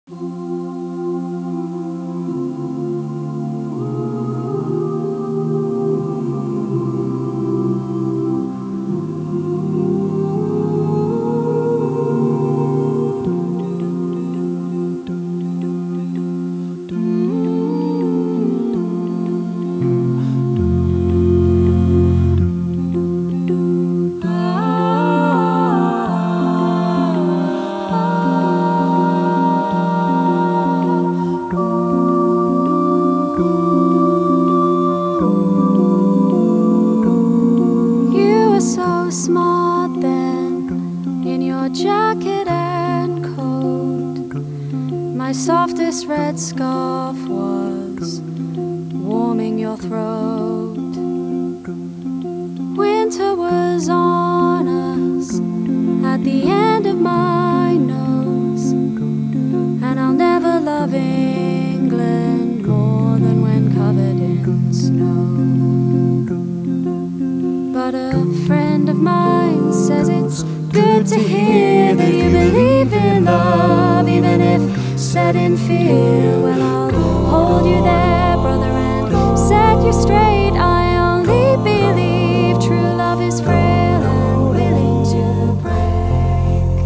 So smart then, in your jacket and coat. My softest red scarf was warming your throat. Winter was on us at the end of my nose, and I'll never love England more than when covered in snow. But a friend of mine says it's good to hear that you believe in love, even if set in fear. Well, I'll hold you there, brother, and set you straight. I only believe true love is frail and willing to break.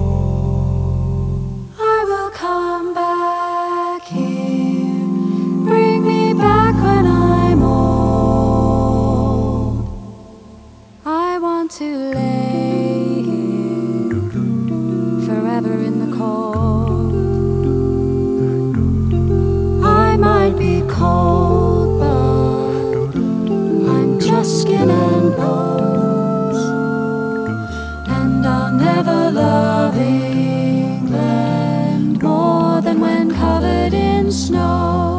I will come back here, bring me back when I'm old. I want to lay here forever in the cold. I might be cold, but I'm just skin and bones, and I'll never love England more than when covered in snow.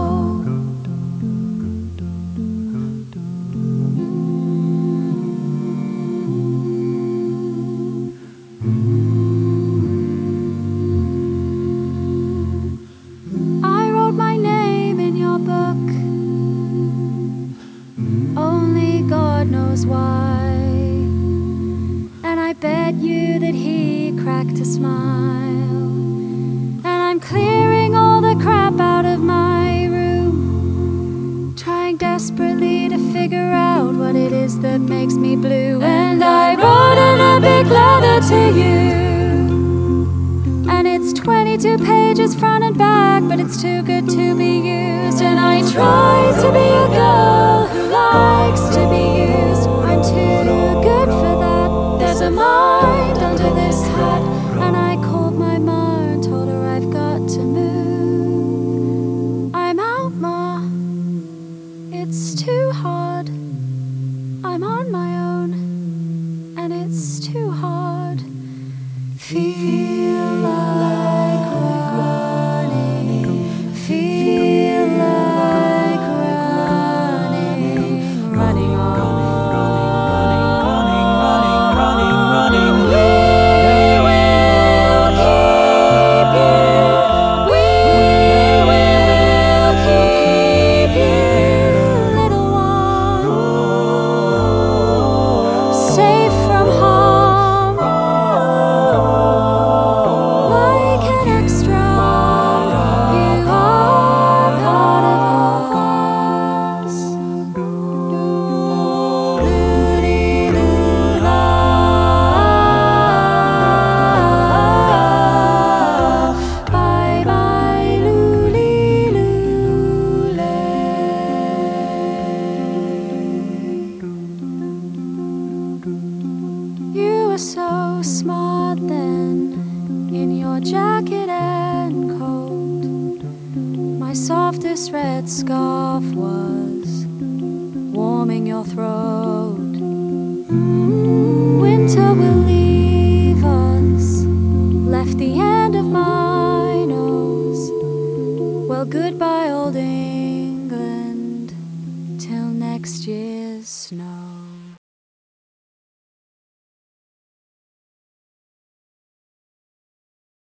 I wrote my name in your book, only God knows why. And I bet you that he cracked a smile. And I'm clearing all the crap out of my room, trying desperately to figure out what it is that makes me blue. And I wrote in a big letter to you, and it's 22 pages front and back, but it's too good to be used. And I try to be a girl who likes to be used. I'm too good for that. There's a mind under this hat. And I called my ma and told her I've got to move. I'm out, Ma. It's too hard. I'm on my own, and it's too hard. Feel like running, feel like running, running on. We will keep you, we will keep you, little one, safe from harm. Like an extra, you are part of us. Loo-dee-loo-la. Bye-bye, loo-lee-loo-lay. You were so smart then, in your jacket and coat. My softest red scarf was warming your throat. Winter will leave us, left the end of my nose. Well, goodbye, old England, till next year's snow.